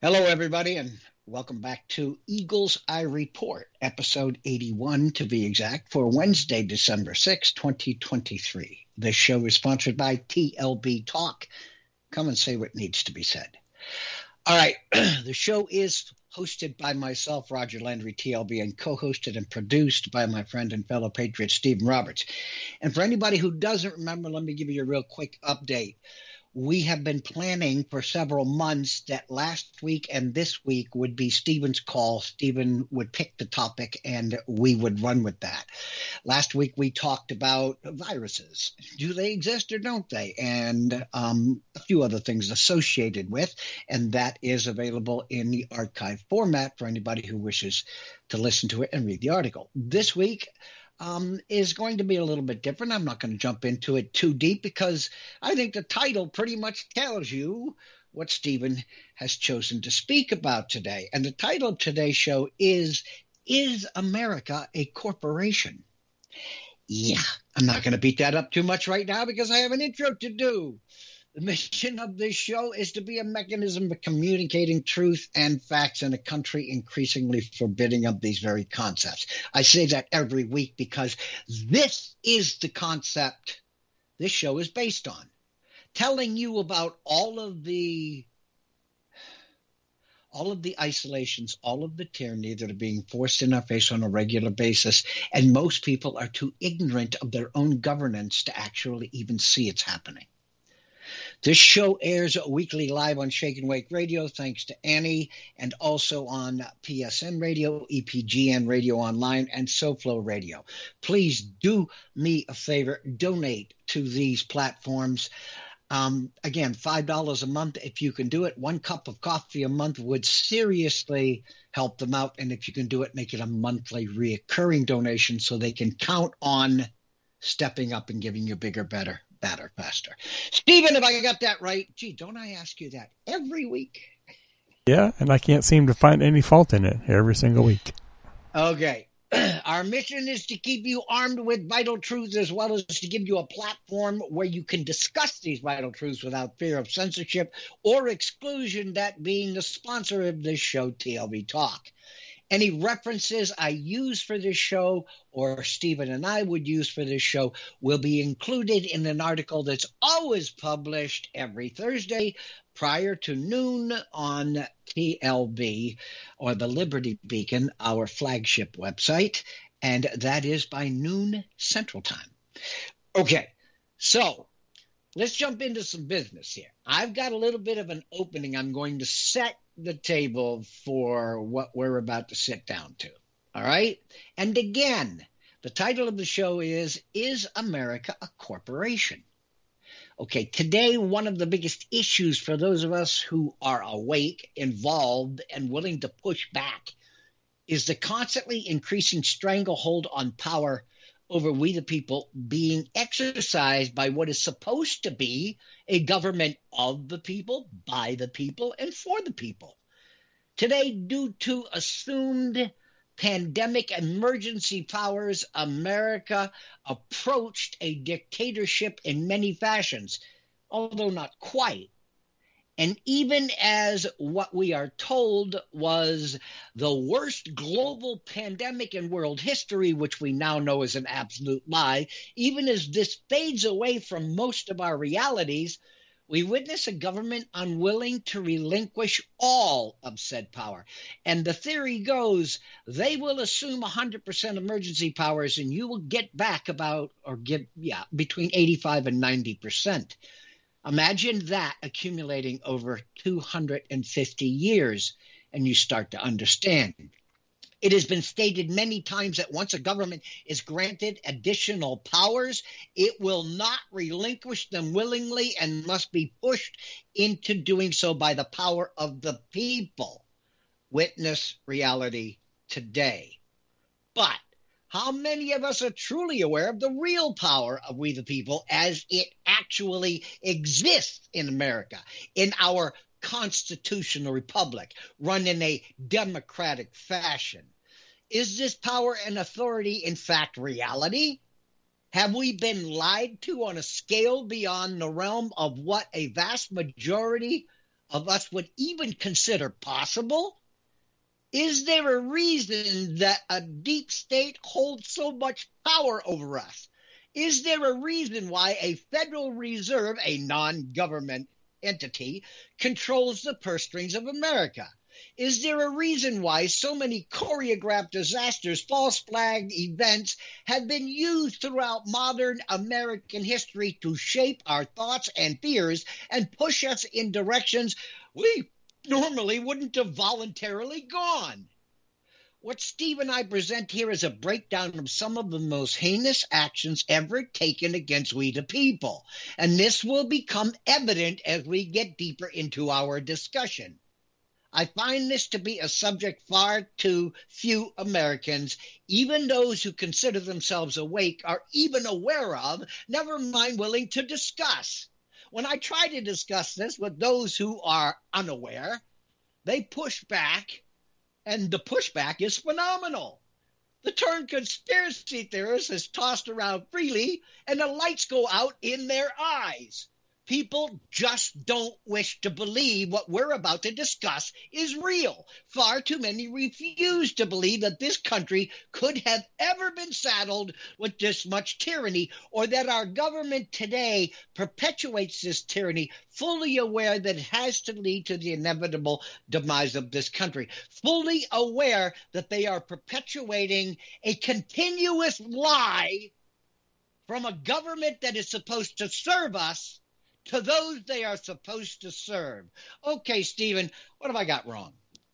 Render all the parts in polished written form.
Hello, everybody, and welcome back to Eagles Eye Report, episode 81 to be exact, for Wednesday, December 6, 2023. This show is sponsored by TLB Talk. Come and say what needs to be said. All right, the show is hosted by myself, Roger Landry, TLB, and co-hosted and produced by my friend and fellow patriot, Stephen Roberts. And for anybody who doesn't remember, let me give you a real quick update. We have been planning for several months that last week and this week would be Stephen's call. Stephen would pick the topic and we would run with that. Last week we talked about viruses. Do they exist or don't they? And a few other things associated with, and that is available in the archive format for anybody who wishes to listen to it and read the article. This week is going to be a little bit different. I'm not going to jump into it too deep because I think the title pretty much tells you what Stephen has chosen to speak about today. And the title of today's show is America a Corporation? Yeah, I'm not going to beat that up too much right now because I have an intro to do. The mission of this show is to be a mechanism for communicating truth and facts in a country increasingly forbidding of these very concepts. I say that every week because this is the concept this show is based on. Telling you about all of the isolations, all of the tyranny that are being forced in our face on a regular basis, and most people are too ignorant of their own governance to actually even see it's happening. This show airs weekly live on Shake and Wake Radio, thanks to Annie, and also on PSN Radio, EPGN Radio Online, and SoFlo Radio. Please do me a favor, donate to these platforms. Again, $5 a month if you can do it. 1 cup of coffee a month would seriously help them out. And if you can do it, make it a monthly reoccurring donation so they can count on stepping up and giving you bigger, better, faster. Stephen, if I got that right, gee, don't I ask you that every week? Yeah, and I can't seem to find any fault in it every single week. Okay. Our mission is to keep you armed with vital truths as well as to give you a platform where you can discuss these vital truths without fear of censorship or exclusion, that being the sponsor of this show, TLB Talk. Any references I use for this show or Stephen and I would use for this show will be included in an article that's always published every Thursday prior to noon on TLB, or the Liberty Beacon, our flagship website, and that is by noon Central Time. Okay, so let's jump into some business here. I've got a little bit of an opening. I'm going to set the table for what we're about to sit down to. All right? And again, the title of the show is America a Corporation? Okay, today, one of the biggest issues for those of us who are awake, involved, and willing to push back is the constantly increasing stranglehold on power over we the people being exercised by what is supposed to be a government of the people, by the people, and for the people. Today, due to assumed pandemic emergency powers, America approached a dictatorship in many fashions, although not quite. And even as what we are told was the worst global pandemic in world history, which we now know is an absolute lie, even as this fades away from most of our realities, we witness a government unwilling to relinquish all of said power. And the theory goes they will assume 100% emergency powers and you will get back between 85 and 90%. Imagine that accumulating over 250 years, and you start to understand. It has been stated many times that once a government is granted additional powers, it will not relinquish them willingly and must be pushed into doing so by the power of the people. Witness reality today. But how many of us are truly aware of the real power of we the people as it actually exists in America, in our constitutional republic, run in a democratic fashion? Is this power and authority in fact reality? Have we been lied to on a scale beyond the realm of what a vast majority of us would even consider possible? Is there a reason that a deep state holds so much power over us? Is there a reason why a Federal Reserve, a non-government entity, controls the purse strings of America? Is there a reason why so many choreographed disasters, false flag events have been used throughout modern American history to shape our thoughts and fears and push us in directions we normally wouldn't have voluntarily gone? What Steve and I present here is a breakdown of some of the most heinous actions ever taken against we the people, and this will become evident as we get deeper into our discussion. I find this to be a subject far too few Americans, even those who consider themselves awake, are even aware of, never mind willing to discuss. When I try to discuss this with those who are unaware, they push back, and the pushback is phenomenal. The term conspiracy theorist is tossed around freely, and the lights go out in their eyes. People just don't wish to believe what we're about to discuss is real. Far too many refuse to believe that this country could have ever been saddled with this much tyranny, or that our government today perpetuates this tyranny, fully aware that it has to lead to the inevitable demise of this country, fully aware that they are perpetuating a continuous lie from a government that is supposed to serve us to those they are supposed to serve. Okay, Stephen, what have I got wrong?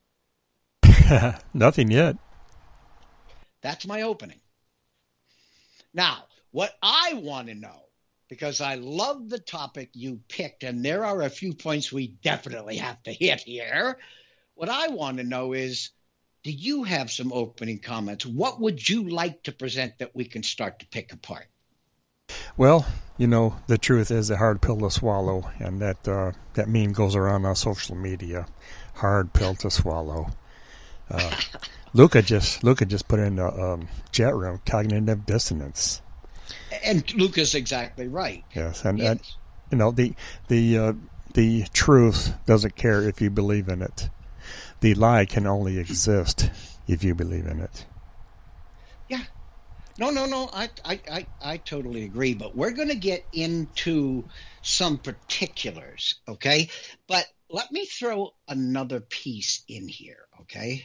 Nothing yet. That's my opening. Now, what I want to know, because I love the topic you picked, and there are a few points we definitely have to hit here. What I want to know is, do you have some opening comments? What would you like to present that we can start to pick apart? Well, you know, the truth is a hard pill to swallow, and that meme goes around on social media. Hard pill to swallow. Luca just put in the chat room, cognitive dissonance. And Luca's exactly right. Yes, and you know, the truth doesn't care if you believe in it. The lie can only exist if you believe in it. Yeah. No. I totally agree. But we're going to get into some particulars, okay? But let me throw another piece in here, okay?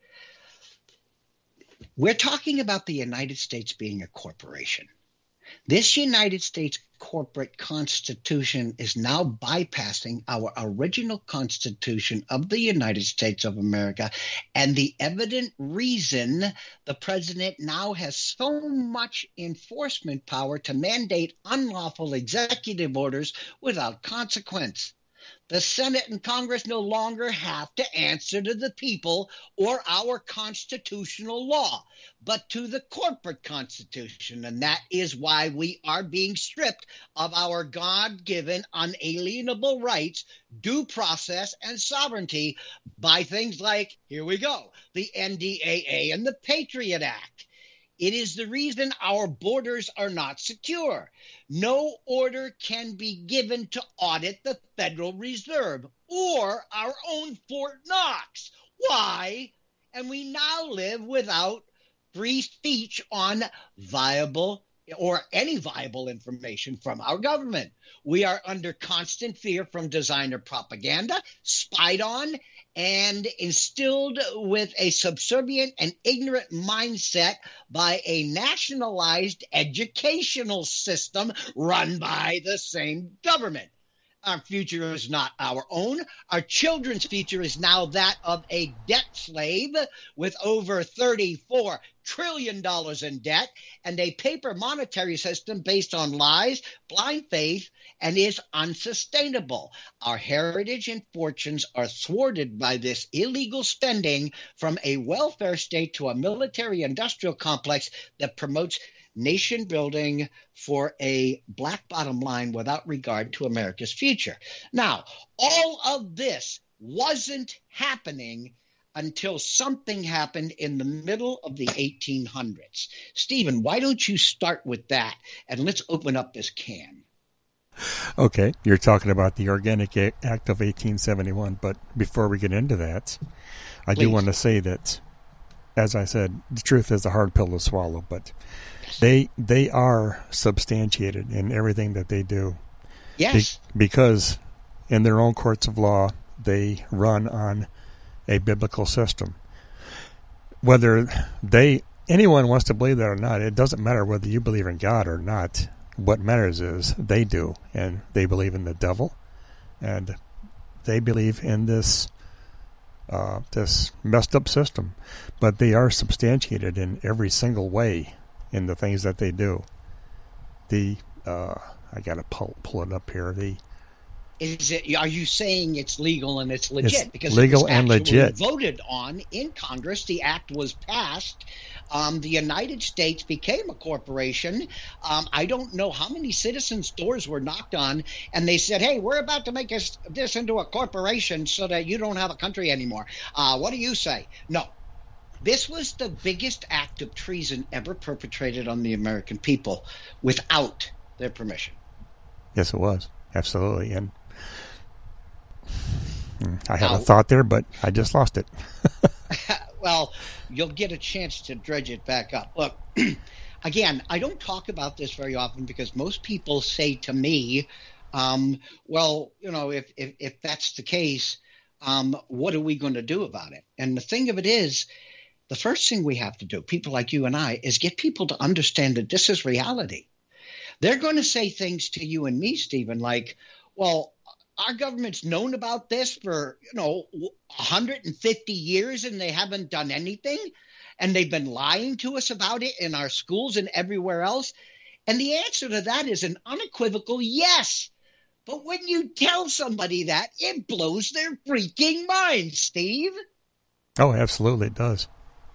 We're talking about the United States being a corporation. This United States corporate constitution is now bypassing our original constitution of the United States of America, and the evident reason the president now has so much enforcement power to mandate unlawful executive orders without consequence. The Senate and Congress no longer have to answer to the people or our constitutional law, but to the corporate constitution. And that is why we are being stripped of our God-given unalienable rights, due process, and sovereignty by things like, here we go, the NDAA and the Patriot Act. It is the reason our borders are not secure. No order can be given to audit the Federal Reserve or our own Fort Knox. Why? And we now live without free speech on viable or any viable information from our government. We are under constant fear from designer propaganda, spied on, and instilled with a subservient and ignorant mindset by a nationalized educational system run by the same government. Our future is not our own. Our children's future is now that of a debt slave with over $34 trillion in debt and a paper monetary system based on lies, blind faith, and is unsustainable. Our heritage and fortunes are thwarted by this illegal spending from a welfare state to a military-industrial complex that promotes nation building for a black bottom line without regard to America's future. Now, all of this wasn't happening until something happened in the middle of the 1800s. Stephen, why don't you start with that, and let's open up this can. Okay, you're talking about the Organic Act of 1871, but before we get into that, I do Please. want to say that, as I said, the truth is a hard pill to swallow, but Yes. they are substantiated in everything that they do Yes. because in their own courts of law, they run on a biblical system. Whether anyone wants to believe that or not, it doesn't matter whether you believe in God or not. What matters is they do, and they believe in the devil, and they believe in this messed up system. But they are substantiated in every single way in the things that they do. I gotta pull it up here. Are you saying it's legal and it's legit? It's because legal it was and legit. Voted on in Congress. The act was passed. The United States became a corporation. I don't know how many citizens' doors were knocked on, and they said, "Hey, we're about to make this into a corporation so that you don't have a country anymore." What do you say? No. This was the biggest act of treason ever perpetrated on the American people without their permission. Yes, it was. Absolutely. And I had a thought there, but I just lost it. Well, you'll get a chance to dredge it back up. Look, again, I don't talk about this very often because most people say to me, well, if that's the case, what are we going to do about it? And the thing of it is, the first thing we have to do, people like you and I, is get people to understand that this is reality. They're going to say things to you and me, Stephen, like, well, our government's known about this for, 150 years and they haven't done anything. And they've been lying to us about it in our schools and everywhere else. And the answer to that is an unequivocal yes. But when you tell somebody that, it blows their freaking mind, Steve. Oh, absolutely, it does.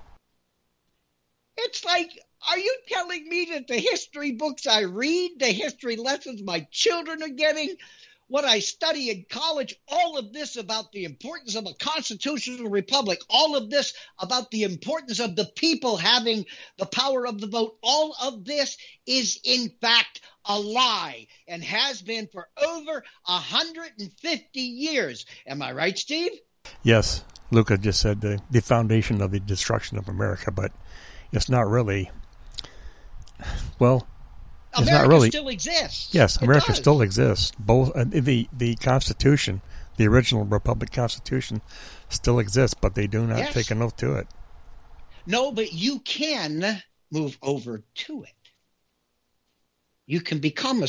It's like, are you telling me that the history books I read, the history lessons my children are getting, what I study in college, all of this about the importance of a constitutional republic, all of this about the importance of the people having the power of the vote, all of this is in fact a lie and has been for over 150 years. Am I right, Steve? Yes. Luca just said the foundation of the destruction of America, but it's not really. Well, it's America not really. Still exists. Yes, America does. still exists. Both the Constitution, the original Republic Constitution, still exists, but they do not take an oath to it. No, but you can move over to it. You can become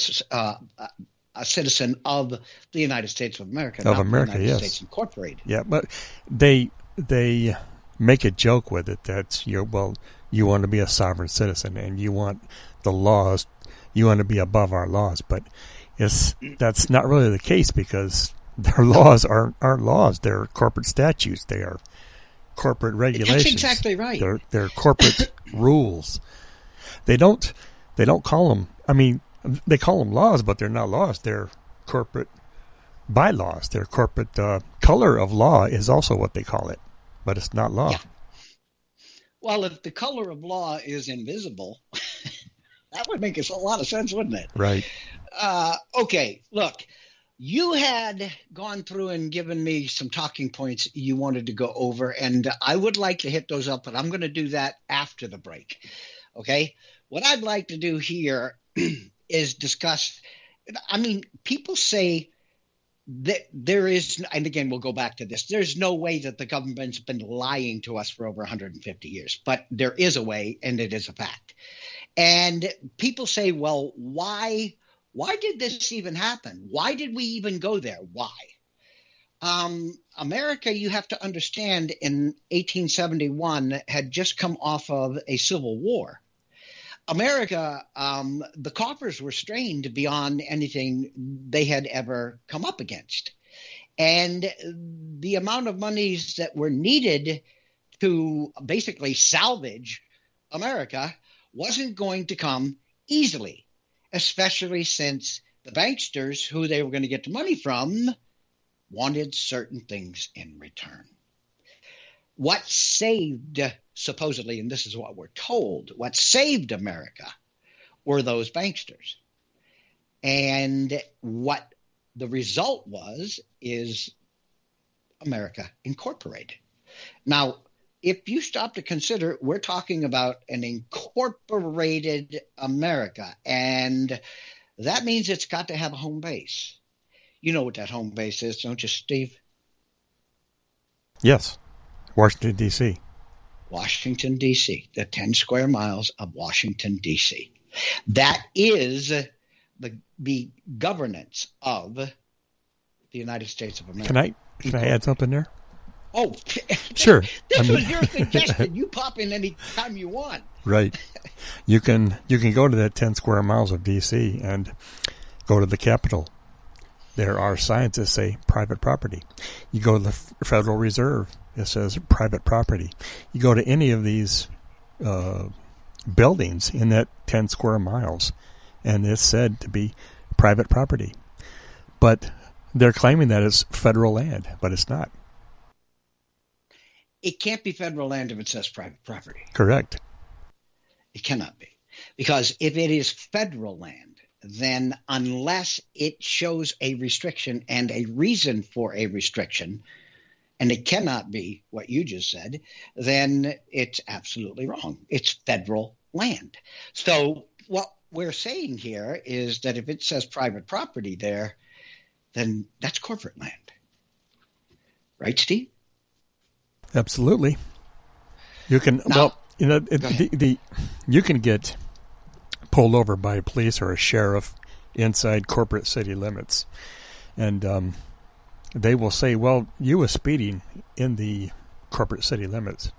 a citizen of the United States of America. Of not America, the United yes. States Incorporated. Yeah, but they make a joke with it that you want to be a sovereign citizen and you want the laws, you want to be above our laws, but that's not really the case because their laws aren't laws. They're corporate statutes. They are corporate regulations. That's exactly right. They're corporate rules. They don't call them. I mean, they call them laws, but they're not laws. They're corporate bylaws. Their corporate color of law is also what they call it, but it's not law. Yeah. Well, if the color of law is invisible, that would make a lot of sense, wouldn't it? Right. Okay, look, you had gone through and given me some talking points you wanted to go over, and I would like to hit those up, but I'm going to do that after the break. Okay? What I'd like to do here is discuss, I mean, people say that there is, and again, we'll go back to this, there's no way that the government's been lying to us for over 150 years, but there is a way, and it is a fact. And people say, well, why did this even happen? Why did we even go there? Why? America, you have to understand, in 1871 had just come off of a civil war. America, the coffers were strained beyond anything they had ever come up against. And the amount of monies that were needed to basically salvage America wasn't going to come easily, especially since the banksters who they were going to get the money from wanted certain things in return. What saved, supposedly, and this is what we're told, what saved America were those banksters. And what the result was is America Incorporated. Now, if you stop to consider, we're talking about an incorporated America, and that means it's got to have a home base. You know what that home base is, don't you, Steve? Yes, Washington, D.C. Washington, D.C., the 10 square miles of Washington, D.C. That is the governance of the United States of America. Can I add something there? Oh, sure. This was your suggestion. You pop in any time you want. Right. You can go to that 10 square miles of D.C. and go to the Capitol. There are signs that say private property. You go to the Federal Reserve, it says private property. You go to any of these buildings in that 10 square miles, and it's said to be private property. But they're claiming that it's federal land, but it's not. It can't be federal land if it says private property. Correct. It cannot be. Because if it is federal land, then unless it shows a restriction and a reason for a restriction, and it cannot be what you just said, then it's absolutely wrong. It's federal land. So what we're saying here is that if it says private property there, then that's corporate land. Right, Steve? Absolutely. You can you can get pulled over by police or a sheriff inside corporate city limits, and they will say, "Well, you were speeding in the corporate city limits."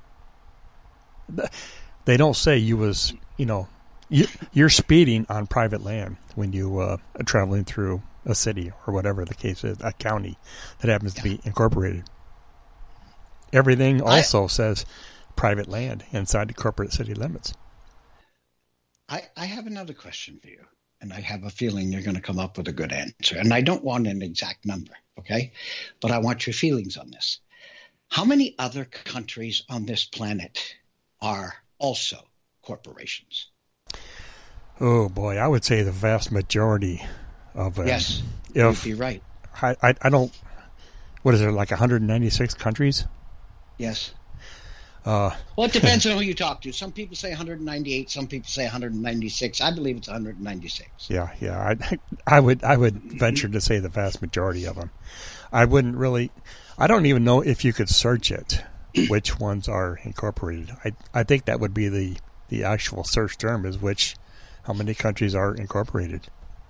They don't say you was, you're speeding on private land when you are traveling through a city or whatever the case is, a county that happens to be incorporated. Everything also says private land inside the corporate city limits. I have another question for you, and I have a feeling you're going to come up with a good answer. And I don't want an exact number, okay? But I want your feelings on this. How many other countries on this planet are also corporations? Oh, boy, I would say the vast majority of them. Yes, you'd be right. I don't, what is there, like 196 countries? Yes. Well, it depends on who you talk to. Some people say 198. Some people say 196. I believe it's 196. Yeah. I would venture to say the vast majority of them. I don't even know if you could search it, which ones are incorporated. I think that would be the actual search term is how many countries are incorporated.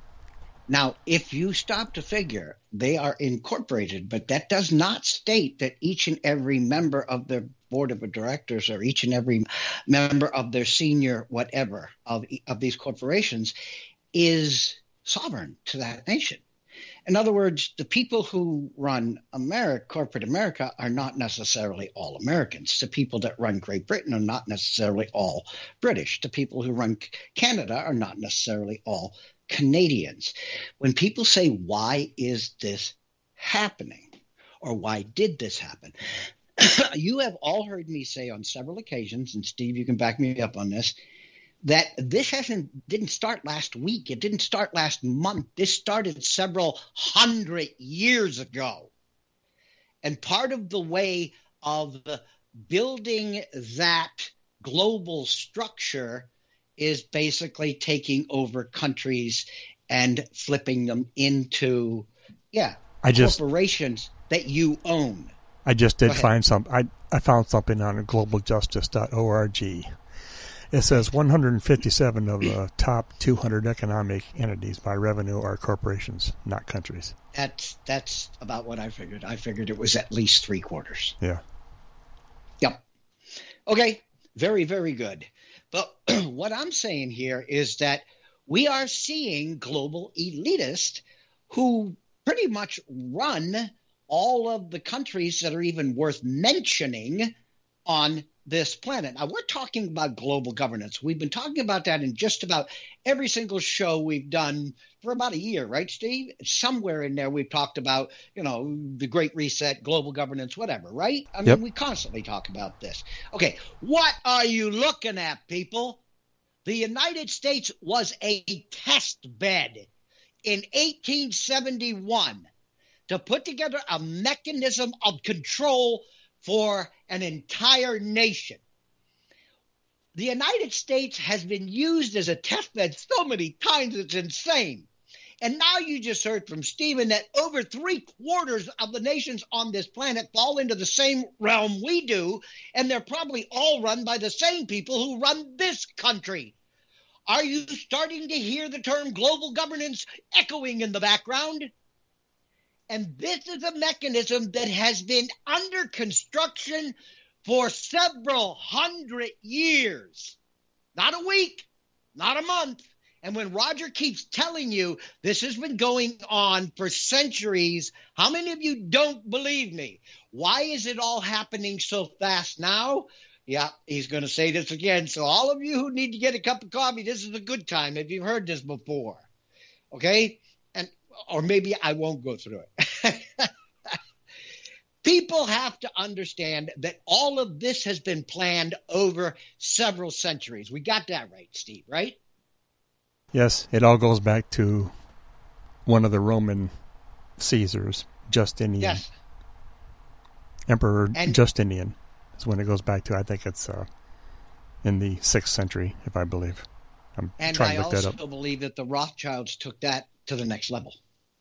Now, if you stop to figure, they are incorporated, but that does not state that each and every member of their board of directors or each and every member of their senior whatever of these corporations is sovereign to that nation. In other words, the people who run corporate America are not necessarily all Americans. The people that run Great Britain are not necessarily all British. The people who run Canada are not necessarily all Canadians. When people say, why is this happening? Or why did this happen? You have all heard me say on several occasions, and Steve, you can back me up on this, that this didn't start last week. It didn't start last month. This started several hundred years ago. And part of the way of building that global structure is basically taking over countries and flipping them into, corporations that you own. I just did find I found something on globaljustice.org. It says 157 of the top 200 economic entities by revenue are corporations, not countries. That's about what I figured. I figured it was at least 3/4. Yeah. Yep. Okay. Very, very good. But what I'm saying here is that we are seeing global elitists who pretty much run all of the countries that are even worth mentioning on this planet. Now, we're talking about global governance. We've been talking about that in just about every single show we've done for about a year, right, Steve? Somewhere in there we've talked about, the Great Reset, global governance, whatever, right? I mean, we constantly talk about this. Okay, what are you looking at, people? The United States was a test bed. in 1871 to put together a mechanism of control for an entire nation. The United States has been used as a test bed so many times it's insane. And now you just heard from Stephen that over 3/4 of the nations on this planet fall into the same realm we do, and they're probably all run by the same people who run this country. Are you starting to hear the term global governance echoing in the background? And this is a mechanism that has been under construction for several hundred years. Not a week, not a month. And when Roger keeps telling you this has been going on for centuries, how many of you don't believe me? Why is it all happening so fast now? Yeah, he's going to say this again. So all of you who need to get a cup of coffee, this is a good time if you've heard this before. Okay? Or maybe I won't go through it. People have to understand that all of this has been planned over several centuries. We got that right, Steve, right? Yes, it all goes back to one of the Roman Caesars, Justinian. Yes. Emperor Justinian is when it goes back to. I think it's in the 6th century, if I believe. I'm trying to look that up. And I also believe that the Rothschilds took that to the next level.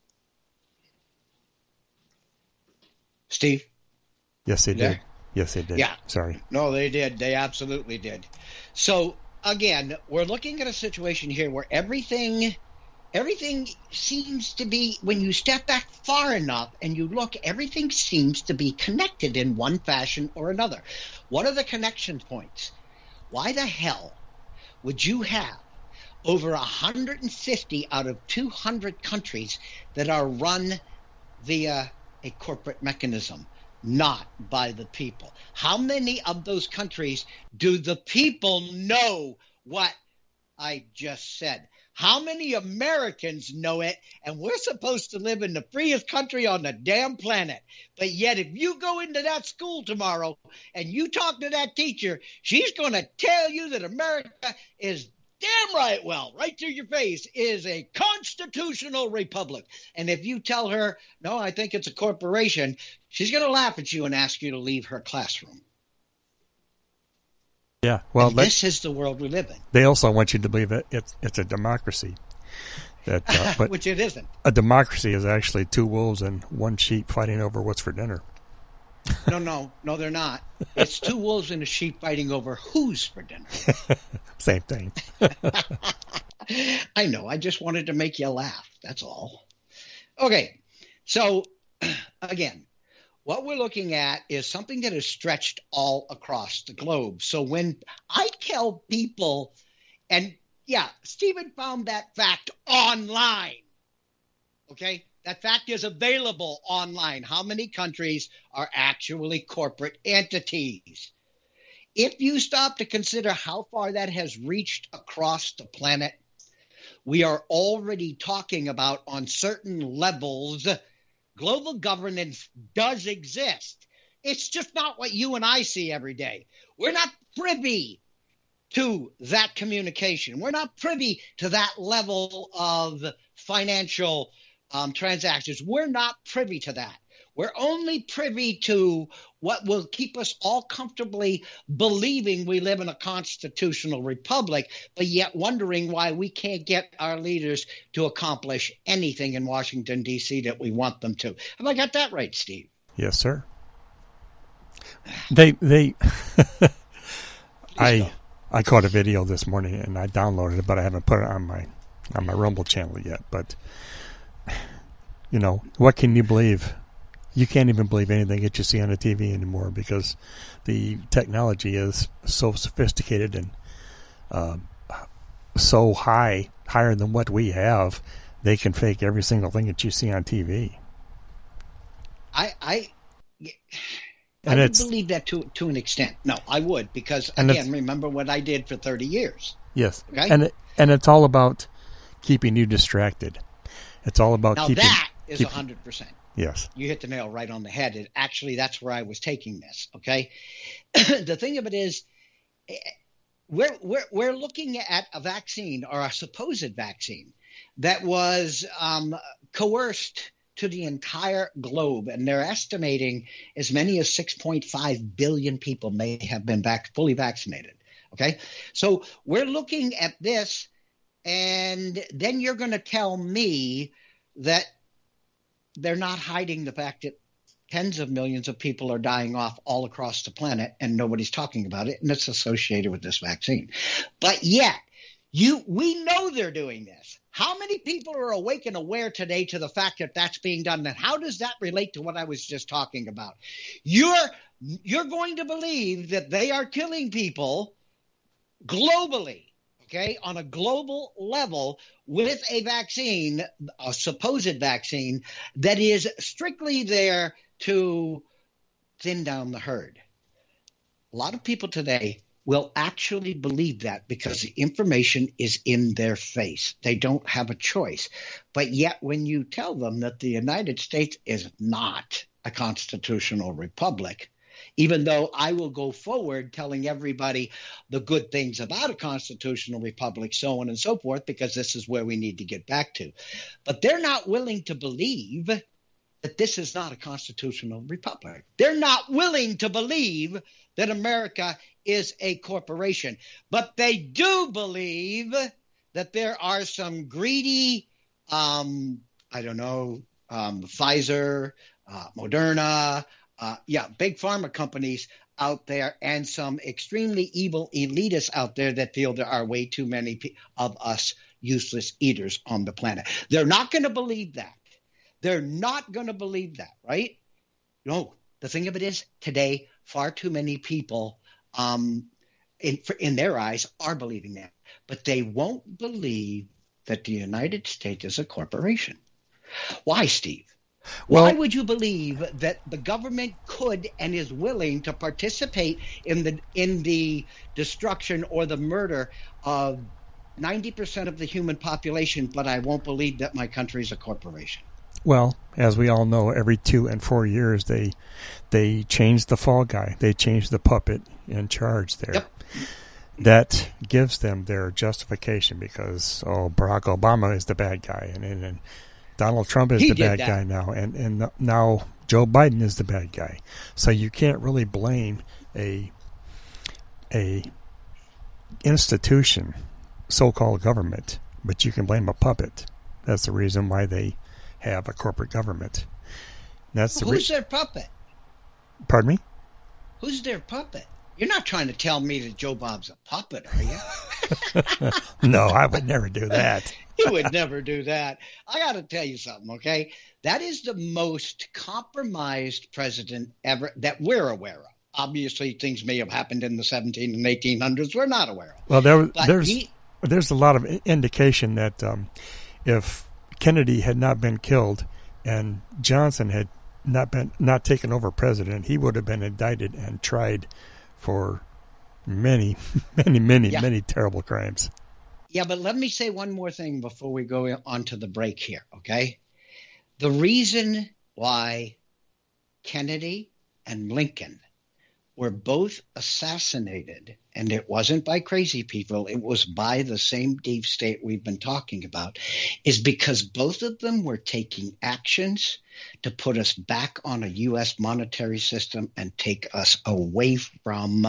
Steve? Yes, they did. Yes, they did. Yeah. Sorry. No, they did. They absolutely did. So, again, we're looking at a situation here where everything seems to be, when you step back far enough and you look, everything seems to be connected in one fashion or another. What are the connection points? Why the hell would you have over 150 out of 200 countries that are run via a corporate mechanism, not by the people? How many of those countries do the people know what I just said? How many Americans know it? And we're supposed to live in the freest country on the damn planet. But yet, if you go into that school tomorrow and you talk to that teacher, she's going to tell you that America is damn right, well, right to your face, is a constitutional republic. And if you tell her, no, I think it's a corporation, she's going to laugh at you and ask you to leave her classroom. Yeah, well, this is the world we live in. They also want you to believe that it's a democracy. That, but which it isn't. A democracy is actually 2 wolves and 1 sheep fighting over what's for dinner. No, they're not. It's 2 wolves and a sheep fighting over who's for dinner. Same thing. I know. I just wanted to make you laugh. That's all. Okay. So, again, what we're looking at is something that is stretched all across the globe. So when I tell people, and yeah, Stephen found that fact online. Okay? That fact is available online. How many countries are actually corporate entities? If you stop to consider how far that has reached across the planet, we are already talking about, on certain levels, global governance does exist. It's just not what you and I see every day. We're not privy to that communication. We're not privy to that level of financial transactions. We're not privy to that. We're only privy to what will keep us all comfortably believing we live in a constitutional republic, but yet wondering why we can't get our leaders to accomplish anything in Washington, D.C. that we want them to. Have I got that right, Steve? Yes, sir. They I caught a video this morning and I downloaded it, but I haven't put it on my Rumble channel yet. But you know, what can you believe? You can't even believe anything that you see on the TV anymore because the technology is so sophisticated and so higher than what we have. They can fake every single thing that you see on TV. I would believe that to an extent. No, I would, because again, remember what I did for 30 years. Yes, okay, and it's all about keeping you distracted. It's all about keeping. That is 100%. Yes. You hit the nail right on the head. Actually, that's where I was taking this, okay? The thing of it is, we're looking at a vaccine or a supposed vaccine that was coerced to the entire globe, and they're estimating as many as 6.5 billion people may have been fully vaccinated. Okay, so we're looking at this, and then you're going to tell me that they're not hiding the fact that tens of millions of people are dying off all across the planet, and nobody's talking about it, and it's associated with this vaccine. But yet, we know they're doing this. How many people are awake and aware today to the fact that that's being done, and how does that relate to what I was just talking about? You're going to believe that they are killing people globally, okay, on a global level with a vaccine, a supposed vaccine, that is strictly there to thin down the herd. A lot of people today will actually believe that because the information is in their face. They don't have a choice. But yet when you tell them that the United States is not a constitutional republic, even though I will go forward telling everybody the good things about a constitutional republic, so on and so forth, because this is where we need to get back to. But they're not willing to believe that this is not a constitutional republic. They're not willing to believe that America is a corporation. But they do believe that there are some greedy, Pfizer, Moderna, big pharma companies out there, and some extremely evil elitists out there that feel there are way too many of us useless eaters on the planet. They're not going to believe that. They're not going to believe that, right? No, the thing of it is today, far too many people in their eyes are believing that. But they won't believe that the United States is a corporation. Why, Steve? Why would you believe that the government could and is willing to participate in the destruction or the murder of 90% of the human population, but I won't believe that my country is a corporation? Well, as we all know, every 2 and 4 years they change the fall guy. They change the puppet in charge there. Yep. That gives them their justification because, Barack Obama is the bad guy, and Donald Trump is the bad guy now, and now Joe Biden is the bad guy. So you can't really blame a institution, so-called government, but you can blame a puppet. That's the reason why they have a corporate government. Who's their puppet? Pardon me? Who's their puppet? You're not trying to tell me that Joe Bob's a puppet, are you? No, I would never do that. You would never do that. I got to tell you something, okay? That is the most compromised president ever that we're aware of. Obviously, things may have happened in the 1700s and 1800s we're not aware of. Well, there's a lot of indication that if Kennedy had not been killed and Johnson had not taken over president, he would have been indicted and tried for many terrible crimes. Yeah, but let me say one more thing before we go on to the break here, okay? The reason why Kennedy and Lincoln were both assassinated, and it wasn't by crazy people, it was by the same deep state we've been talking about, is because both of them were taking actions to put us back on a U.S. monetary system and take us away from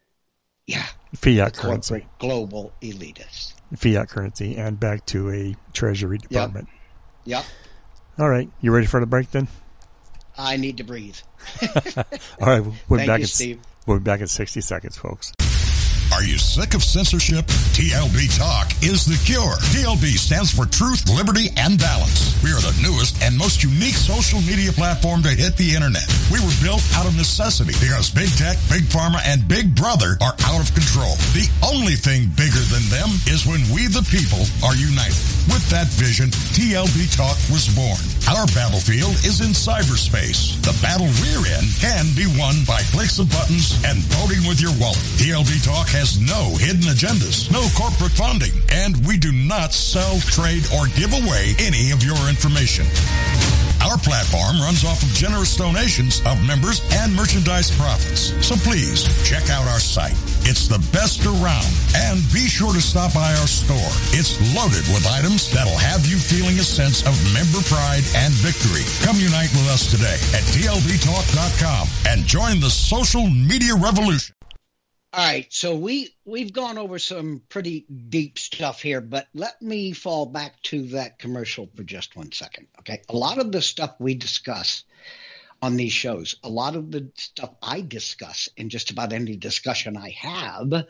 fiat currency, global elitists. Fiat currency, and back to a Treasury Department. Yep. All right. You ready for the break then? I need to breathe. All right. Steve. We'll be back in 60 seconds, folks. Are you sick of censorship? TLB Talk is the cure. TLB stands for Truth, Liberty, and Balance. We are the newest and most unique social media platform to hit the internet. We were built out of necessity because big tech, big pharma, and big brother are out of control. The only thing bigger than them is when we the people are united. With that vision, TLB Talk was born. Our battlefield is in cyberspace. The battle we're in can be won by clicks of buttons and voting with your wallet. TLB Talk has no hidden agendas, no corporate funding, and we do not sell, trade, or give away any of your information. Our platform runs off of generous donations of members and merchandise profits. So please check out our site. It's the best around. And be sure to stop by our store. It's loaded with items that'll have you feeling a sense of member pride and victory. Come unite with us today at tlbtalk.com and join the social media revolution. All right, so we've gone over some pretty deep stuff here, but let me fall back to that commercial for just 1 second, okay? A lot of the stuff we discuss on these shows, a lot of the stuff I discuss in just about any discussion I have,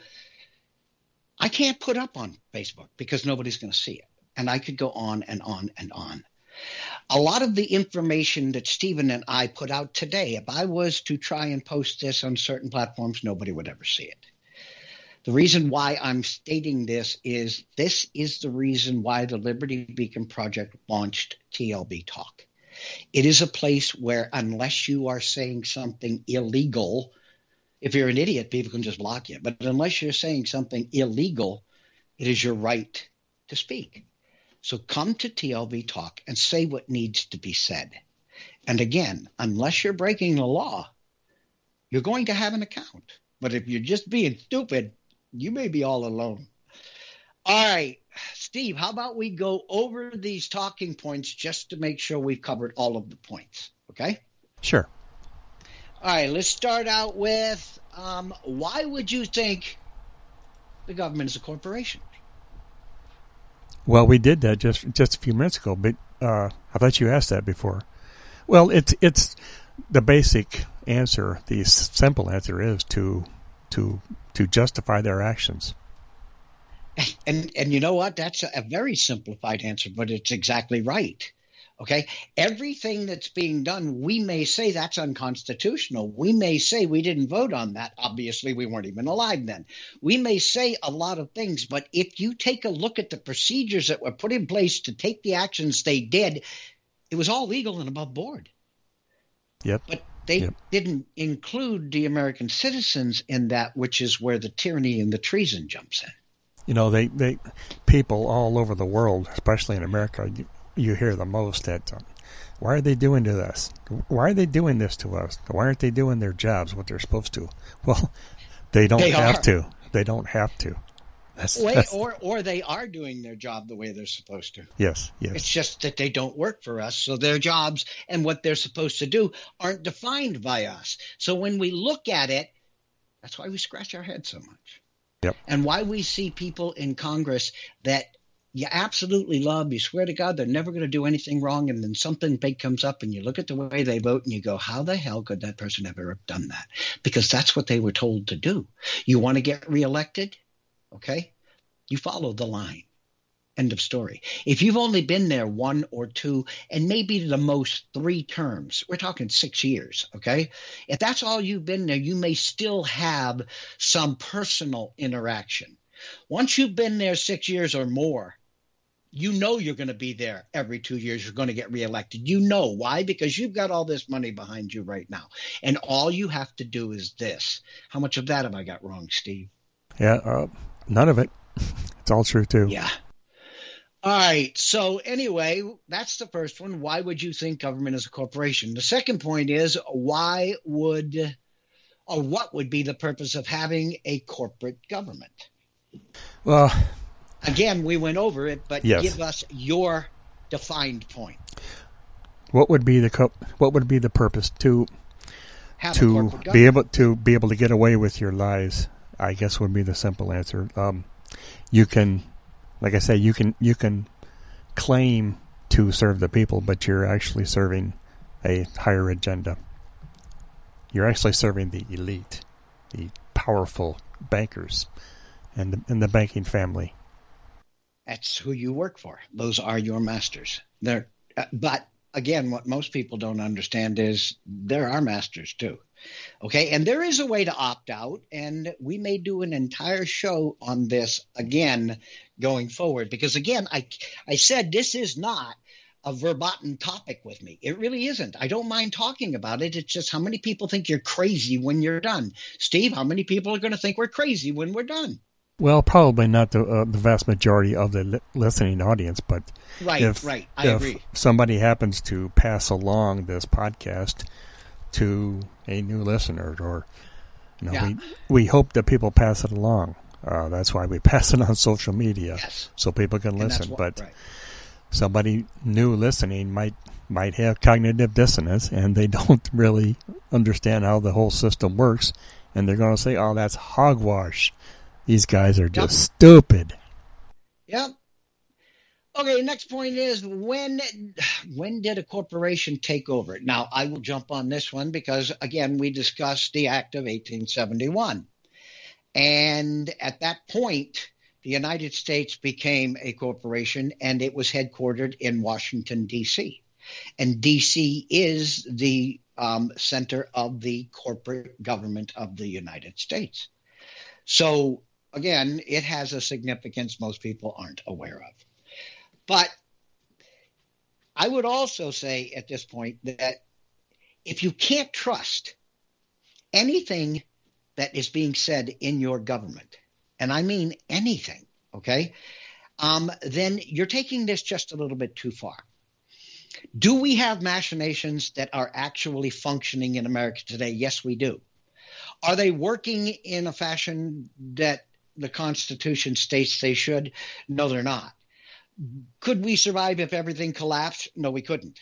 I can't put up on Facebook because nobody's going to see it. And I could go on and on and on. A lot of the information that Stephen and I put out today, if I was to try and post this on certain platforms, nobody would ever see it. The reason why I'm stating this is the reason why the Liberty Beacon Project launched TLB Talk. It is a place where unless you are saying something illegal, if you're an idiot, people can just block you. But unless you're saying something illegal, it is your right to speak. So come to TLB Talk and say what needs to be said. And again, unless you're breaking the law, you're going to have an account. But if you're just being stupid, you may be all alone. All right, Steve, how about we go over these talking points just to make sure we've covered all of the points, okay? Sure. All right, let's start out with why would you think the government is a corporation? Well, we did that just a few minutes ago, but I thought you asked that before. Well, it's the basic answer. The simple answer is to justify their actions. And you know what? That's a very simplified answer, but it's exactly right. Okay, everything that's being done, we may say that's unconstitutional. We may say we didn't vote on that. Obviously, we weren't even alive then. We may say a lot of things, but if you take a look at the procedures that were put in place to take the actions they did, it was all legal and above board. Yep. But they didn't include the American citizens in that, which is where the tyranny and the treason jumps in. You know, they people all over the world, especially in America, you hear the most that why are they doing to us? Why are they doing this to us? Why aren't they doing their jobs, what they're supposed to? Well, they don't have to. They don't have to. Or they are doing their job the way they're supposed to. Yes. It's just that they don't work for us, so their jobs and what they're supposed to do aren't defined by us. So when we look at it, that's why we scratch our head so much. Yep. And why we see people in Congress that you absolutely love, you swear to God they're never going to do anything wrong, and then something big comes up and you look at the way they vote and you go, how the hell could that person ever have done that? Because that's what they were told to do. You want to get reelected? Okay? You follow the line. End of story. If you've only been there 1 or 2 and maybe the most 3 terms, we're talking 6 years, okay? If that's all you've been there, you may still have some personal interaction. Once you've been there 6 years or more, you know you're going to be there every 2 years. You're going to get reelected. You know why? Because you've got all this money behind you right now. And all you have to do is this. How much of that have I got wrong, Steve? Yeah, none of it. It's all true, too. Yeah. All right. So anyway, that's the first one. Why would you think government is a corporation? The second point is what would be the purpose of having a corporate government? Well, again, we went over it, but yes. Give us your defined point. What would be the purpose to be able to get away with your lies? I guess would be the simple answer. You can, like I say, you can claim to serve the people, but you're actually serving a higher agenda. You're actually serving the elite, the powerful bankers, and the banking family. That's who you work for. Those are your masters. But again, what most people don't understand is they're our masters too. Okay, and there is a way to opt out, and we may do an entire show on this again going forward. Because again, I said this is not a verboten topic with me. It really isn't. I don't mind talking about it. It's just how many people think you're crazy when you're done. Steve, how many people are going to think we're crazy when we're done? Well, probably not the vast majority of the listening audience, but right. I agree. If somebody happens to pass along this podcast to a new listener, or Yeah. We hope that people pass it along. That's why we pass it on social media, so people can listen. But somebody new listening might have cognitive dissonance, and they don't really understand how the whole system works, and they're going to say, "Oh, that's hogwash. These guys are just stupid." Yep. Okay, next point is when did a corporation take over? Now, I will jump on this one because, again, we discussed the Act of 1871. And at that point, the United States became a corporation, and it was headquartered in Washington, D.C. And D.C. is the center of the corporate government of the United States. So, again, it has a significance most people aren't aware of. But I would also say at this point that if you can't trust anything that is being said in your government, and I mean anything, okay, then you're taking this just a little bit too far. Do we have machinations that are actually functioning in America today? Yes, we do. Are they working in a fashion that the Constitution states they should? No, they're not. Could we survive if everything collapsed? No, we couldn't.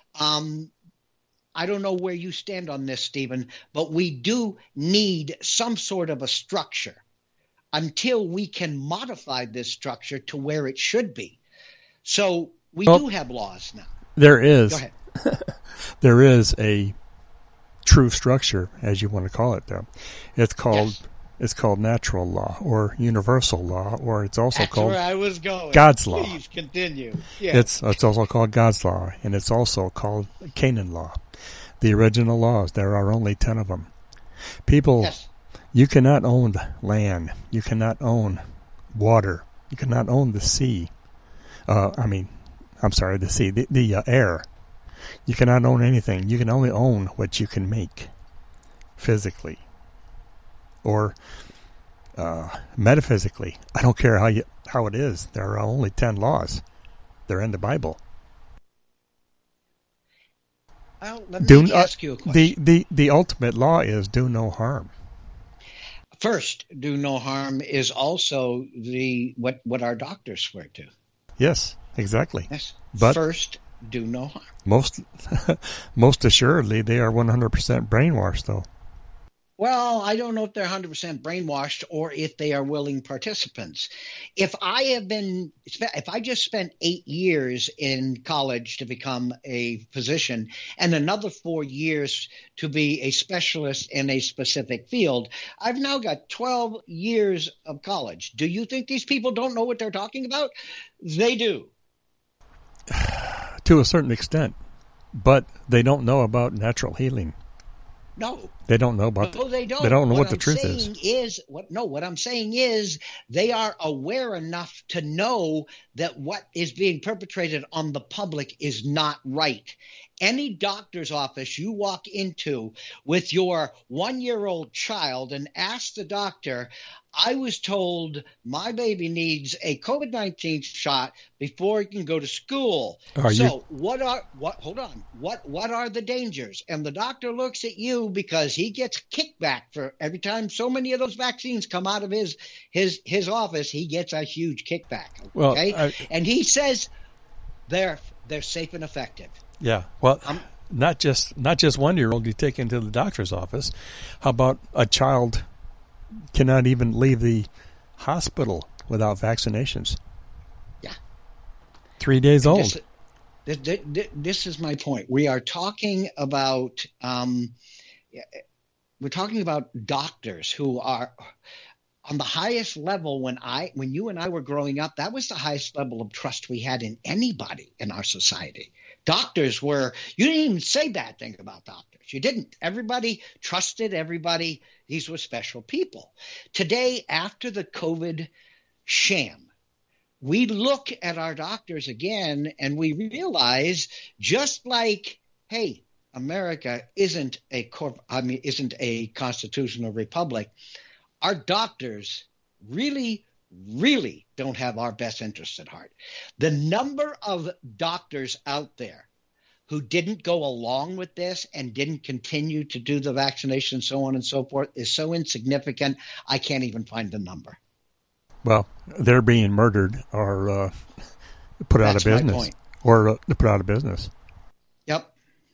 I don't know where you stand on this, Stephen, but we do need some sort of a structure until we can modify this structure to where it should be. So we do have laws now. There is. Go ahead. There is a true structure, as you want to call it, though. It's called natural law or universal law, or it's also called where I was going. God's law. Please continue. Yes. It's also called God's law, and it's also called Canaan law. The original laws, there are only 10 of them. People, you cannot own land. You cannot own water. You cannot own the sea. The sea, the air. You cannot own anything. You can only own what you can make physically or metaphysically. I don't care how it is. There are only 10 laws. They're in the Bible. Well, let me ask you a question. The ultimate law is do no harm. First, do no harm is also what our doctors swear to. Yes, exactly. Yes. But first, do no harm. Most assuredly, they are 100% brainwashed, though. Well, I don't know if they're 100% brainwashed or if they are willing participants. If I just spent 8 years in college to become a physician and another 4 years to be a specialist in a specific field, I've now got 12 years of college. Do you think these people don't know what they're talking about? They do. To a certain extent, but they don't know about natural healing. No. They don't know about they don't. They don't know what the truth is. What I'm saying is they are aware enough to know that what is being perpetrated on the public is not right. Any doctor's office you walk into with your 1-year-old child and ask the doctor, I was told my baby needs a COVID-19 shot before he can go to school. What are the dangers? And the doctor looks at you because he gets kickback for every time so many of those vaccines come out of his office, he gets a huge kickback. Okay? And he says they're safe and effective. Yeah. Well, not just 1-year-old you take into the doctor's office. How about a child cannot even leave the hospital without vaccinations? Yeah. 3 days old. This is my point. We are talking about doctors who are on the highest level. When you and I were growing up, that was the highest level of trust we had in anybody in our society. Doctors you didn't even say bad thing about doctors. You didn't. Everybody trusted everybody. These were special people. Today, after the COVID sham, we look at our doctors again and we realize, just like, hey, America isn't a constitutional republic, our doctors really don't have our best interests at heart. The number of doctors out there who didn't go along with this and didn't continue to do the vaccination, so on and so forth, is so insignificant, I can't even find the number. Well, they're being murdered or put out of business. Or put out of business. Yep.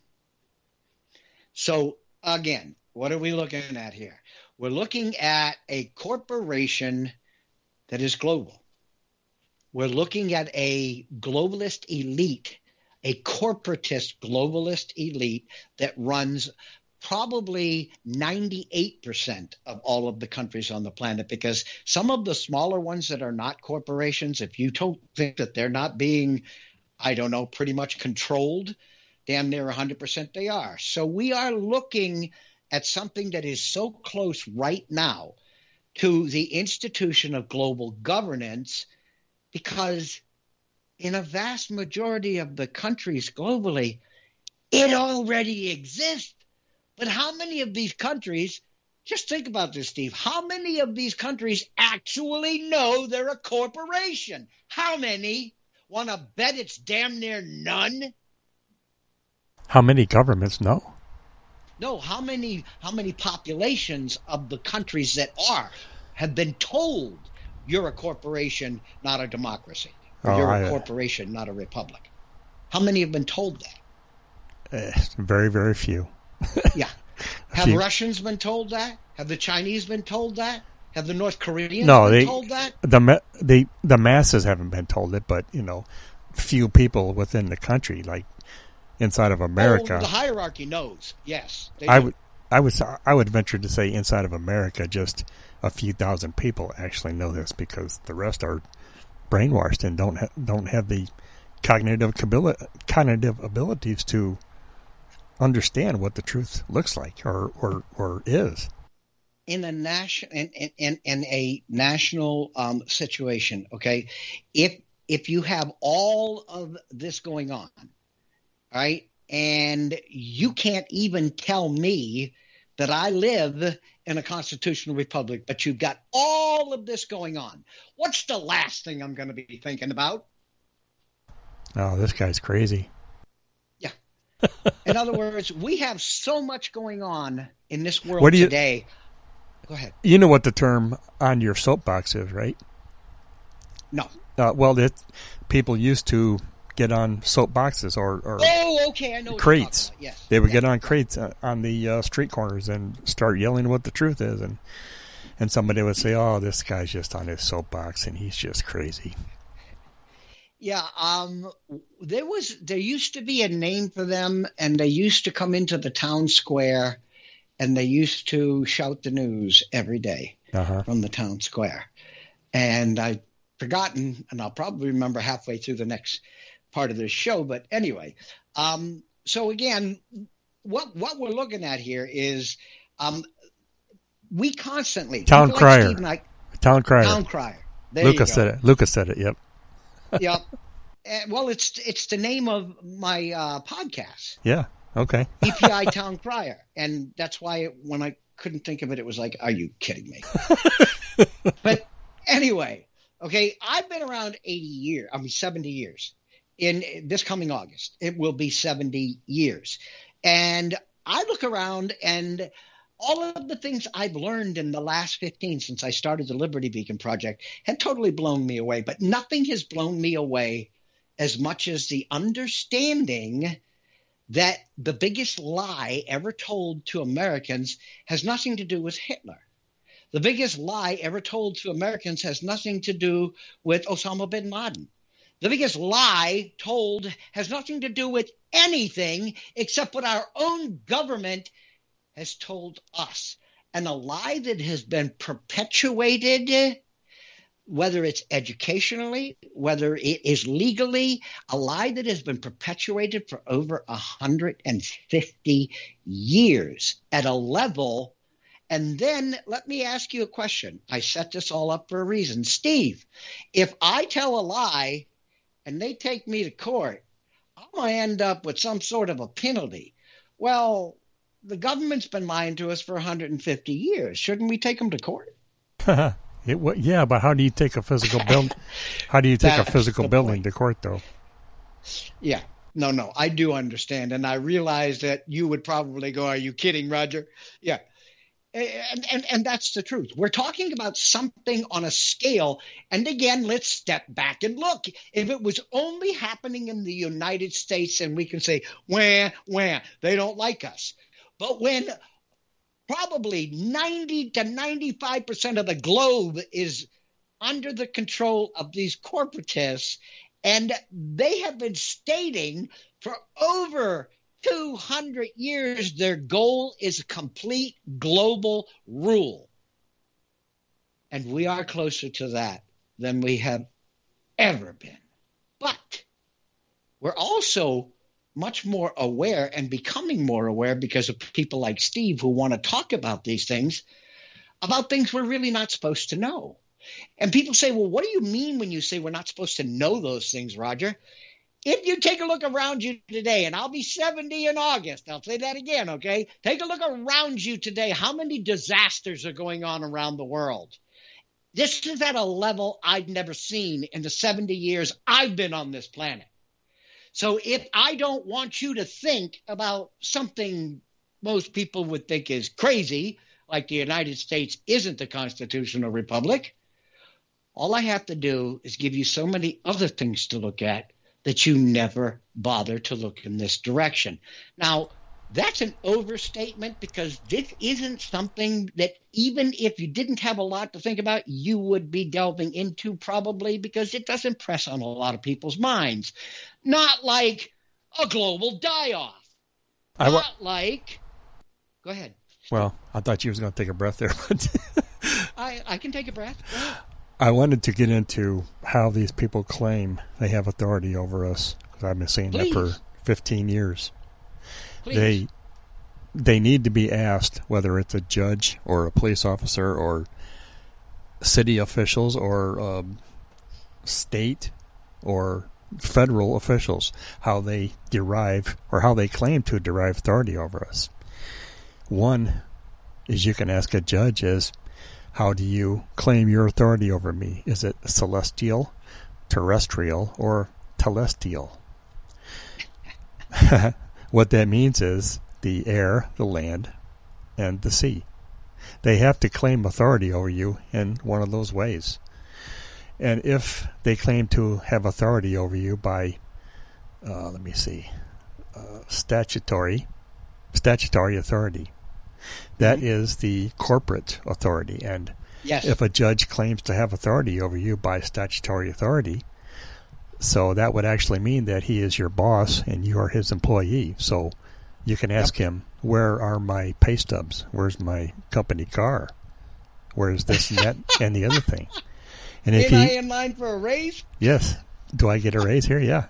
So, again, what are we looking at here? We're looking at a corporation that is global. We're looking at a globalist elite, a corporatist globalist elite that runs probably 98% of all of the countries on the planet, because some of the smaller ones that are not corporations, if you don't think that they're not being, I don't know, pretty much controlled, damn near 100% they are. So we are looking at something that is so close right now to the institution of global governance, because in a vast majority of the countries globally, it already exists. But how many of these countries, just think about this, Steve, how many of these countries actually know they're a corporation? How many? Want to bet it's damn near none? How many governments know? No, how many populations of the countries that have been told you're a corporation, not a democracy? You're a corporation, not a republic. How many have been told that? Very, very few. Yeah. Have Russians been told that? Have the Chinese been told that? Have the North Koreans been told that? The masses haven't been told it, but, few people within the country, like inside of America. Oh, the hierarchy knows. Yes. I would venture to say inside of America, just a few thousand people actually know this, because the rest are brainwashed and don't have the cognitive abilities to understand what the truth looks like or is. In a national situation, okay, if you have all of this going on, right, and you can't even tell me that I live in a constitutional republic, but you've got all of this going on, what's the last thing I'm going to be thinking about? Oh, this guy's crazy. Yeah. In other words, we have so much going on in this world today. Go ahead. You know what the term on your soapbox is, right? No. Well, people used to get on soapboxes or okay, I know what crates. You're talking about. Yes. They would get on crates on the street corners and start yelling what the truth is, and somebody would say, "Oh, this guy's just on his soapbox and he's just crazy." Yeah, there used to be a name for them, and they used to come into the town square, and they used to shout the news every day from the town square. And I've forgotten, and I'll probably remember halfway through the next part of this show. But anyway, so again, what we're looking at here is we constantly Town crier. Town crier. Town crier. Lucas said it. Lucas said it. Yep. Yep. Well, it's the name of my podcast. Yeah. Okay. EPI Town Crier, and that's why when I couldn't think of it, it was like, "Are you kidding me?" But anyway, okay, I've been around 70 years. In this coming August, it will be 70 years, and I look around and all of the things I've learned in the last 15 since I started the Liberty Beacon Project had totally blown me away. But nothing has blown me away as much as the understanding that the biggest lie ever told to Americans has nothing to do with Hitler. The biggest lie ever told to Americans has nothing to do with Osama bin Laden. The biggest lie told has nothing to do with anything except what our own government has told us. And a lie that has been perpetuated, whether it's educationally, whether it is legally, a lie that has been perpetuated for over 150 years at a level. And then let me ask you a question. I set this all up for a reason. Steve, if I tell a lie and they take me to court, I'm going to end up with some sort of a penalty. Well, the government's been lying to us for 150 years. Shouldn't we take them to court? Yeah, but how do you take a physical building? How do you take a physical building to court, though? Yeah. No, I do understand. And I realize that you would probably go, are you kidding, Roger? Yeah. And that's the truth. We're talking about something on a scale. And again, let's step back and look. If it was only happening in the United States, and we can say, wah, they don't like us. But when probably 90 to 95% of the globe is under the control of these corporatists, and they have been stating for over 200 years their goal is complete global rule. And we are closer to that than we have ever been. But we're also much more aware and becoming more aware because of people like Steve who want to talk about these things, about things we're really not supposed to know. And people say, well, what do you mean when you say we're not supposed to know those things, Roger? If you take a look around you today, and I'll be 70 in August, I'll say that again, okay? Take a look around you today. How many disasters are going on around the world? This is at a level I've never seen in the 70 years I've been on this planet. So if I don't want you to think about something most people would think is crazy, like the United States isn't a constitutional republic, all I have to do is give you so many other things to look at that you never bother to look in this direction. Now, that's an overstatement because this isn't something that even if you didn't have a lot to think about, you would be delving into probably because it doesn't press on a lot of people's minds. Not like a global die-off. Go ahead. Well, I thought you was going to take a breath there. But I can take a breath. Go ahead. I wanted to get into how these people claim they have authority over us, because I've been saying that for 15 years. Please. They need to be asked, whether it's a judge or a police officer or city officials or state or federal officials, how they derive or how they claim to derive authority over us. One is you can ask a judge is, how do you claim your authority over me? Is it celestial, terrestrial, or telestial? What that means is the air, the land, and the sea. They have to claim authority over you in one of those ways. And if they claim to have authority over you by, statutory authority, that is the corporate authority. And if a judge claims to have authority over you by statutory authority, so that would actually mean that he is your boss and you are his employee. So you can ask him, where are my pay stubs? Where's my company car? Where's this and that and the other thing? And if I in line for a raise? Yes. Do I get a raise here? Yeah.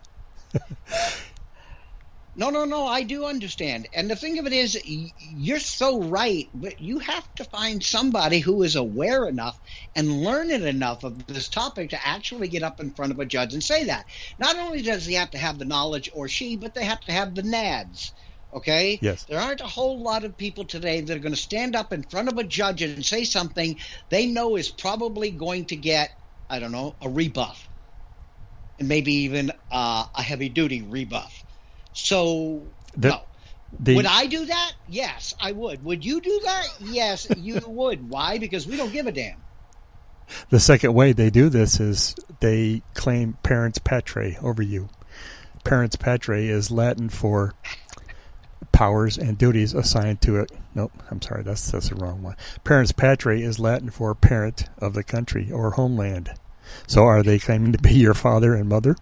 No, I do understand. And the thing of it is, you're so right, but you have to find somebody who is aware enough and learned enough of this topic to actually get up in front of a judge and say that. Not only does he have to have the knowledge, or she, but they have to have the nads. Okay? Yes. There aren't a whole lot of people today that are going to stand up in front of a judge and say something they know is probably going to get, I don't know, a rebuff. And maybe even a heavy-duty rebuff. So, no. Would I do that? Yes, I would. Would you do that? Yes, you would. Why? Because we don't give a damn. The second way they do this is they claim parens patriae over you. Parens patriae is Latin for powers and duties assigned to it. Nope, I'm sorry, that's the wrong one. Parens patriae is Latin for parent of the country or homeland. So are they claiming to be your father and mother?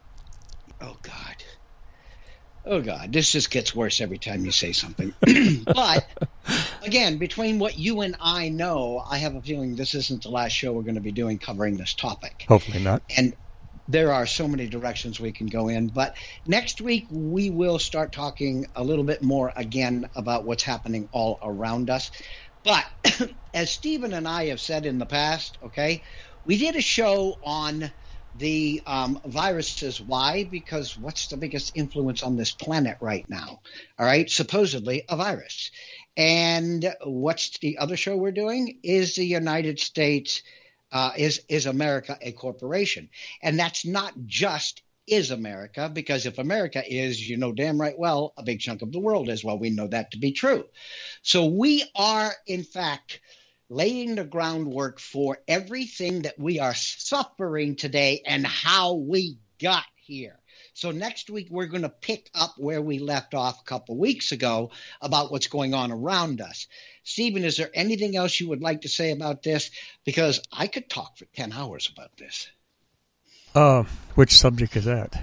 Oh, God, this just gets worse every time you say something. But, again, between what you and I know, I have a feeling this isn't the last show we're going to be doing covering this topic. Hopefully not. And there are so many directions we can go in. But next week, we will start talking a little bit more again about what's happening all around us. But as Stephen and I have said in the past, okay, we did a show on the viruses. Why? Because what's the biggest influence on this planet right now? All right, supposedly a virus. And what's the other show we're doing? Is the United States, is America a corporation? And that's not just is America, because if America is, you know damn right well, a big chunk of the world is. Well, we know that to be true. So we are, in fact, laying the groundwork for everything that we are suffering today and how we got here. So next week, we're going to pick up where we left off a couple of weeks ago about what's going on around us. Stephen, is there anything else you would like to say about this? Because I could talk for 10 hours about this. Which subject is that?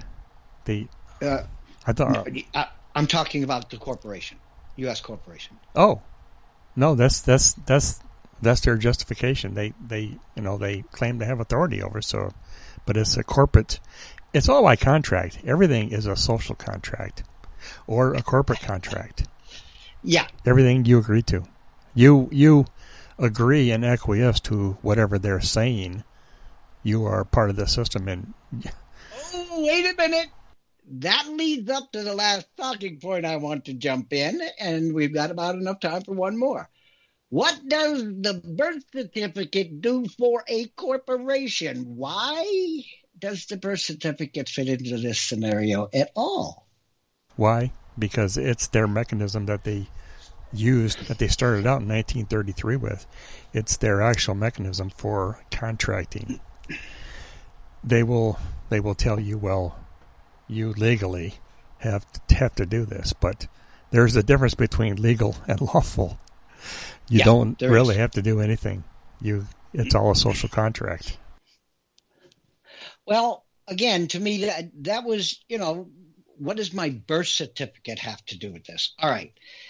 I'm talking about the corporation, U.S. corporation. Oh, no, that's their justification. They claim to have authority over. So, but it's a corporate. It's all by contract. Everything is a social contract or a corporate contract. Yeah. Everything you agree to. You agree and acquiesce to whatever they're saying. You are part of the system. And oh, wait a minute. That leads up to the last talking point I want to jump in, and we've got about enough time for one more. What does the birth certificate do for a corporation? Why does the birth certificate fit into this scenario at all? Why? Because it's their mechanism that they used, that they started out in 1933 with. It's their actual mechanism for contracting. They will tell you, well, you legally have to do this, but there's a difference between legal and lawful. You don't really have to do anything. It's all a social contract. Well, again, to me, that was, what does my birth certificate have to do with this? All right.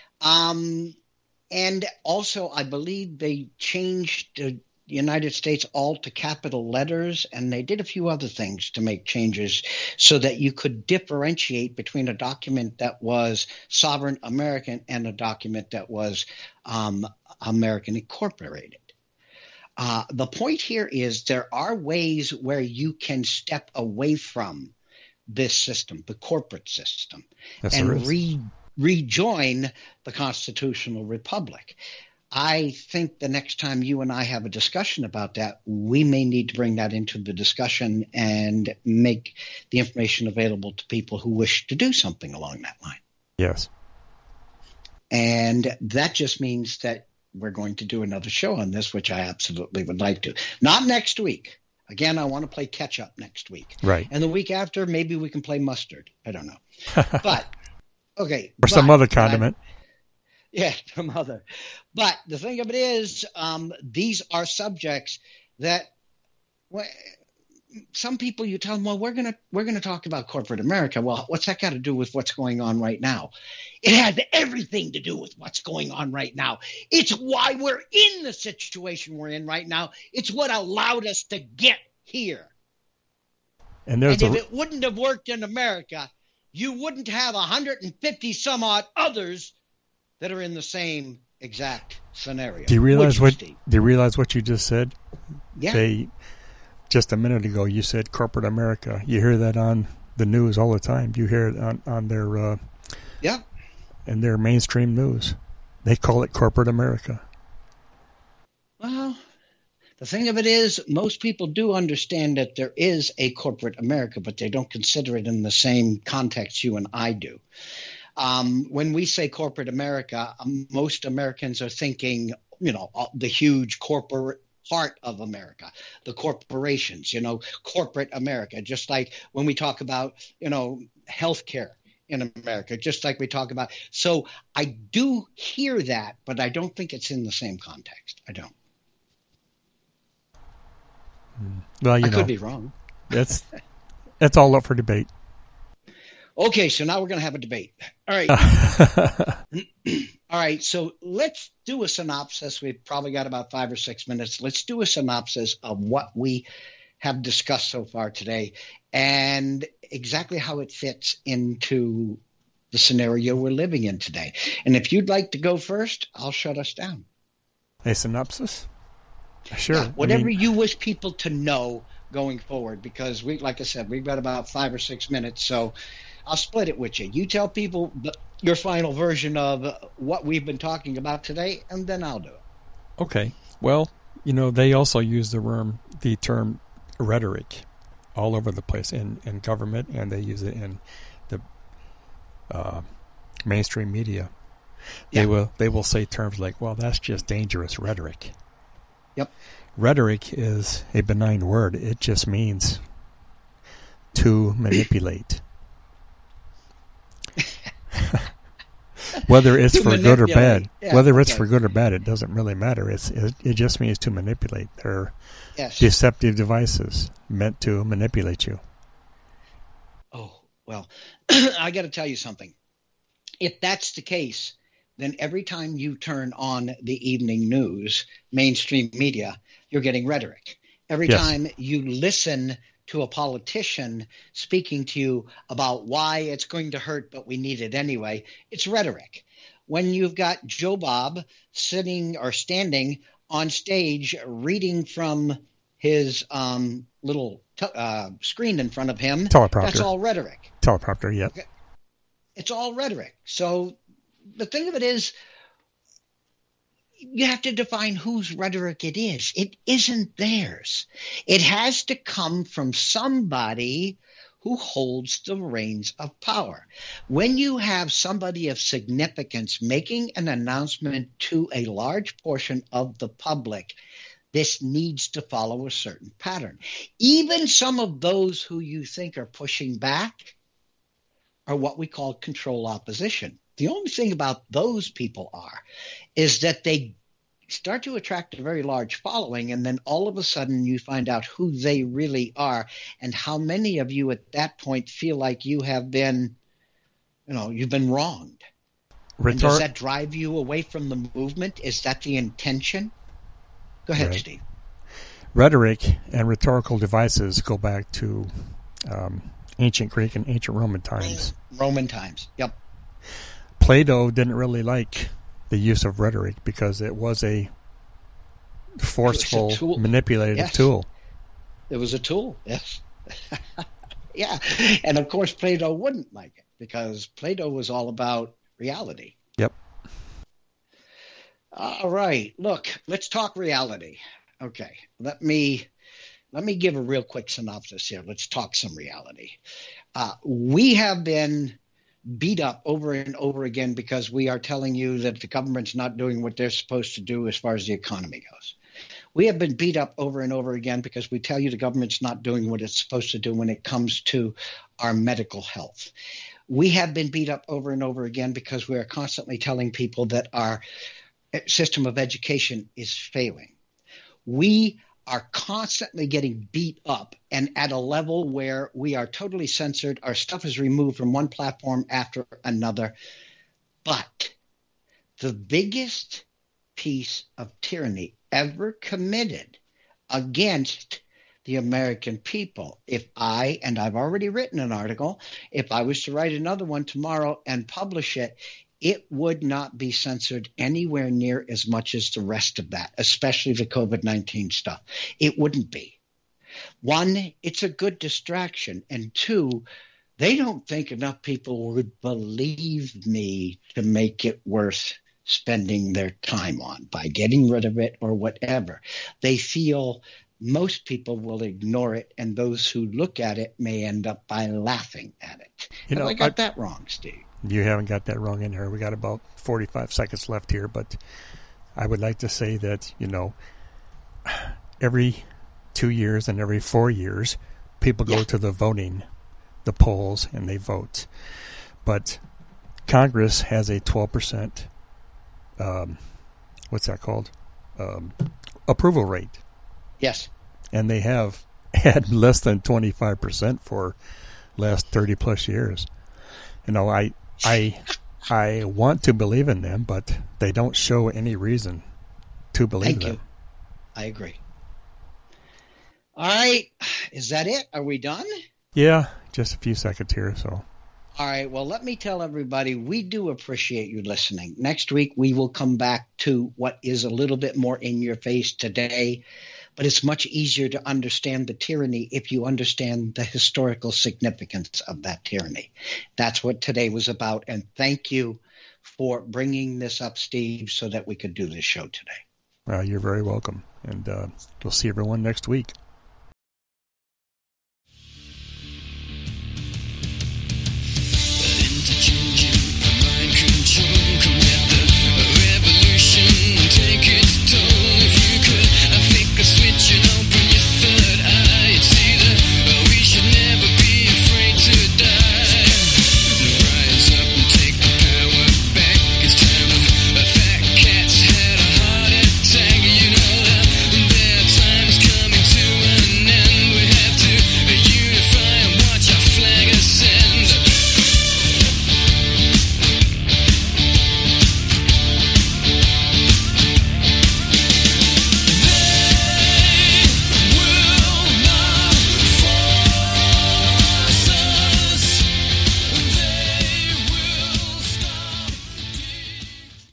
And also, I believe they changed the United States all to capital letters, and they did a few other things to make changes so that you could differentiate between a document that was sovereign American and a document that was American incorporated. The point here is there are ways where you can step away from this system, the corporate system, and rejoin the constitutional republic. I think the next time you and I have a discussion about that, we may need to bring that into the discussion and make the information available to people who wish to do something along that line. Yes. And that just means that we're going to do another show on this, which I absolutely would like to. Not next week. Again, I want to play catch up next week. Right. And the week after, maybe we can play mustard. I don't know. But, okay. Or some other condiment. Yeah, some other. But the thing of it is, these are subjects that some people, you tell them, well, we're gonna talk about corporate America. Well, what's that got to do with what's going on right now? It has everything to do with what's going on right now. It's why we're in the situation we're in right now. It's what allowed us to get here. And if it wouldn't have worked in America, you wouldn't have 150 some odd others that are in the same exact scenario. Do you realize what you just said? Yeah. Just a minute ago, you said corporate America. You hear that on the news all the time. You hear it on their in their mainstream news. They call it corporate America. Well, the thing of it is, most people do understand that there is a corporate America, but they don't consider it in the same context you and I do. When we say corporate America, most Americans are thinking, the huge corporate part of America, the corporations, corporate America, just like when we talk about, healthcare in America, just like we talk about. So I do hear that, but I don't think it's in the same context. I don't. Well, I could be wrong. That's all up for debate. Okay, so now we're going to have a debate. All right. All right, so let's do a synopsis. We've probably got about 5 or 6 minutes. Let's do a synopsis of what we have discussed so far today and exactly how it fits into the scenario we're living in today. And if you'd like to go first, I'll shut us down. A synopsis? Sure. Yeah, whatever you wish people to know going forward, because like I said, we've got about 5 or 6 minutes, so I'll split it with you. You tell people your final version of what we've been talking about today, and then I'll do it. Okay. Well, they also use the term rhetoric, all over the place in government, and they use it in the mainstream media. Yeah. They will say terms like, well, that's just dangerous rhetoric. Yep. Rhetoric is a benign word. It just means to manipulate. Whether it's for good or bad, for good or bad, it doesn't really matter. It just means to manipulate. They're deceptive devices meant to manipulate you. Oh, well, I got to tell you something. If that's the case, then every time you turn on the evening news, mainstream media, you're getting rhetoric. Every time you listen to a politician speaking to you about why it's going to hurt, but we need it anyway, it's rhetoric. When you've got Joe Bob sitting or standing on stage reading from his little screen in front of him, teleprompter. That's all rhetoric. Teleprompter, yeah. Okay. It's all rhetoric. So the thing of it is, you have to define whose rhetoric it is. It isn't theirs. It has to come from somebody who holds the reins of power. When you have somebody of significance making an announcement to a large portion of the public, this needs to follow a certain pattern. Even some of those who you think are pushing back are what we call control opposition. The only thing about those people is that they start to attract a very large following, and then all of a sudden you find out who they really are and how many of you at that point feel like you have been, you've been wronged. And does that drive you away from the movement? Is that the intention? Go ahead, right. Steve. Rhetoric and rhetorical devices go back to ancient Greek and ancient Roman times. Roman times, yep. Plato didn't really like the use of rhetoric because it was a forceful, manipulative tool. It was a tool, yes. Yeah, and of course Plato wouldn't like it because Plato was all about reality. Yep. All right, look, let's talk reality. Okay, let me give a real quick synopsis here. Let's talk some reality. We have been beat up over and over again because we are telling you that the government's not doing what they're supposed to do as far as the economy goes. We have been beat up over and over again because we tell you the government's not doing what it's supposed to do when it comes to our medical health. We have been beat up over and over again because we are constantly telling people that our system of education is failing. We are constantly getting beat up and at a level where we are totally censored. Our stuff is removed from one platform after another. But the biggest piece of tyranny ever committed against the American people, and I've already written an article, if I was to write another one tomorrow and publish it, it would not be censored anywhere near as much as the rest of that, especially the COVID-19 stuff. It wouldn't be. One, it's a good distraction. And two, they don't think enough people would believe me to make it worth spending their time on by getting rid of it or whatever. They feel most people will ignore it, and those who look at it may end up by laughing at it. I got that wrong, Steve. You haven't got that wrong in here. We got about 45 seconds left here, but I would like to say that, every 2 years and every 4 years, people go to the polls, and they vote. But Congress has a 12%, what's that called? Approval rate. Yes. And they have had less than 25% for last 30 plus years. I want to believe in them, but they don't show any reason to believe them. I agree. All right. Is that it? Are we done? Yeah, just a few seconds here. So. All right. Well, let me tell everybody, we do appreciate you listening. Next week, we will come back to what is a little bit more in your face today. But it's much easier to understand the tyranny if you understand the historical significance of that tyranny. That's what today was about. And thank you for bringing this up, Steve, so that we could do this show today. You're very welcome. And we'll see everyone next week.